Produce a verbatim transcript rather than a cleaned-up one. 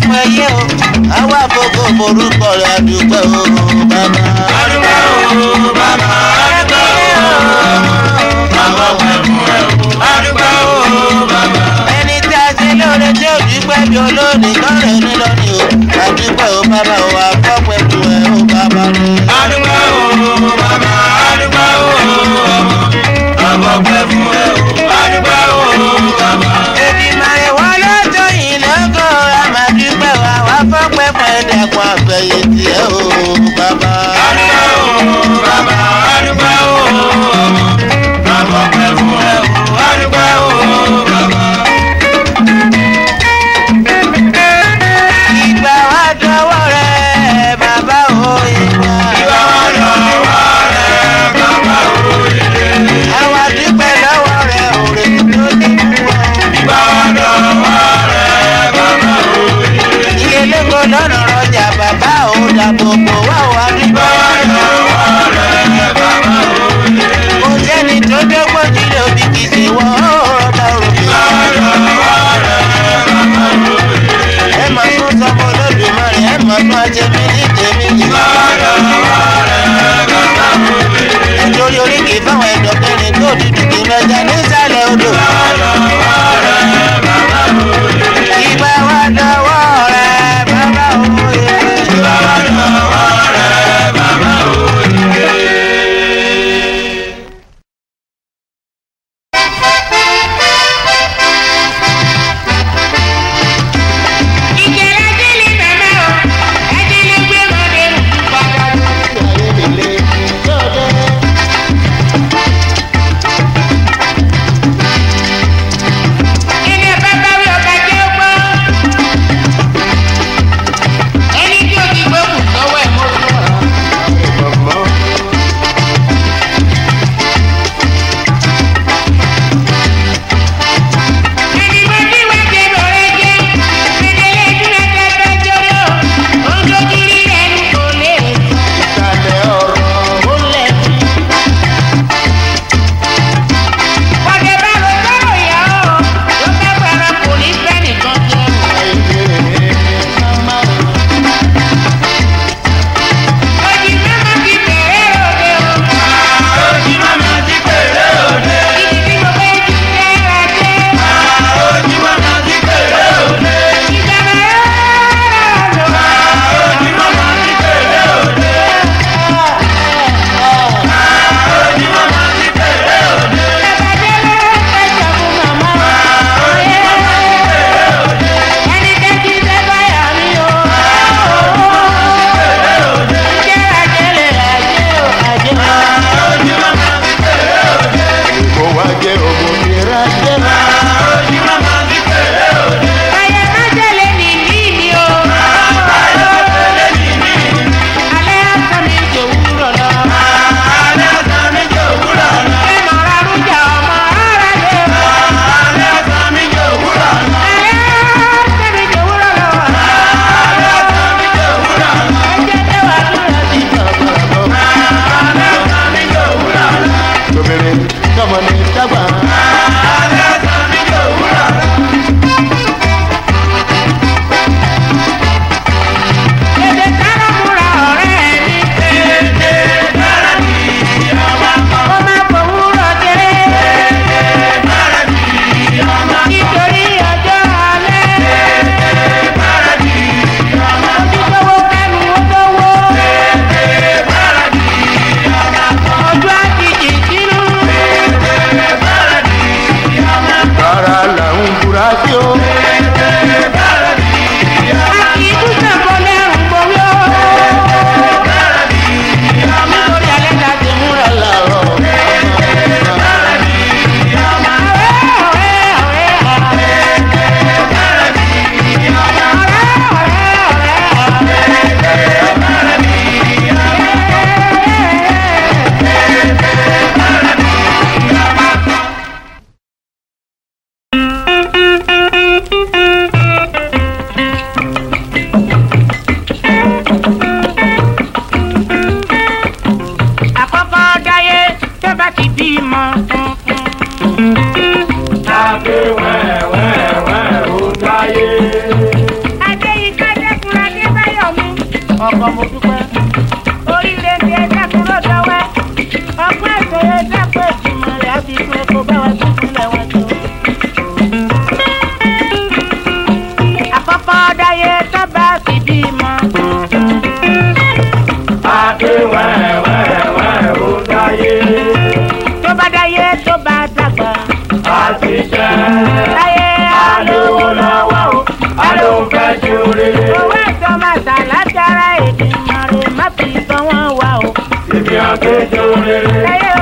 fún ẹyẹ o àwa gbogbo forúkọ rẹ̀ àdúgbò o bàbá. àdúgbò o bàbá àdúgbò o bàbá pẹ̀ fún ẹ o àdúgbò o bàbá. ẹni tí a ṣe lóore tí ò dúpẹ́ bí olóòní kọ́rẹ́ ní lónìí o àdúgbò o bàbá o àfọ́pẹ́ fún ẹ o bàbá rẹ̀. àdúgbò o bàbá àdúgbò o bàbá pẹ̀ fún ẹ o àdúgbò o bàbá. Èdìmàrè wọn lọ́jọ́ yìí lọ́gọ́ àmàdúgbò wa wá fọ́pẹ́ fún ẹ̀dẹ̀kùn àfẹ̀yìntì ẹ̀ o bàbá. àdúgbò o bàbá àdúgbò o bàbá pẹ̀ fún ẹ o àdúgbò o bàbá. Ìgbà wa dọwọ́ rẹ̀ bàbá o ìgbà. ìgbà wa dọwọ́ rẹ̀ bàbá o ìgbà. Àwa dúpẹ́ lọ́wọ́ rẹ̀ òrè tó ti mú wa. ìgbà wa dọwọ́ rẹ̀ bàbá o ìgbà. Ìyẹlẹ́gbọ́ lọ́nà rọjà bàbá ò dàbò bò wá wá dúpẹ́. ìgbà wa dọwọ́ rẹ̀ bàbá o ìgbà. Kò sẹ́ni tó dọ́gbọ́n nílé òbí kì í ṣe wọ́n ọ̀rọ̀ òrò. ìgbà wa dọwọ́ rẹ̀ bàbá o ìgbà. Ẹ máa tún sọmọ Olódùmarè ẹ máa tún ajẹ́mí ní tèmi yìí. ìgbà wa dọwọ́ rẹ̀ bàbá o ìgbà. Nítorí oríkì fáwọn ẹ̀dọ̀ kẹrin tó dúdú kì í mẹja nísàlẹ̀ odò. ìgbà wa dọwọ́ rẹ̀ bàbá o ìgbà. Ìgbà wa dọwọ́ rẹ̀ bàbá òye. ìgbà wa dọwọ́ rẹ̀ bàbá o ìgbà. Ìgbà ọkọ mo dúpẹ́. oríire ti ẹjẹ́ kúrò dọ́wẹ́ ọkọ ẹ̀sẹ̀ ẹjẹ́ pé ìgbìmọ̀ rẹ̀ á fi fún epo bá wa tó fúnlẹ̀ wọn tó. àkọ́kọ́ dáyé tó bá sì bímọ. àti wẹ́wẹ́wẹ́ ó dáyé. tó bá dáyé tó bá dàgbà. àti jẹ́. dáyé alówó lọ́wọ́ o alóhùn fẹ́ ṣe oríire. owó ẹ̀sọ́ máa tà látara ìgbìmọ̀ rẹ̀ má fi tán wọ́n wá o. ibi àgbéjọ oríire. dáyé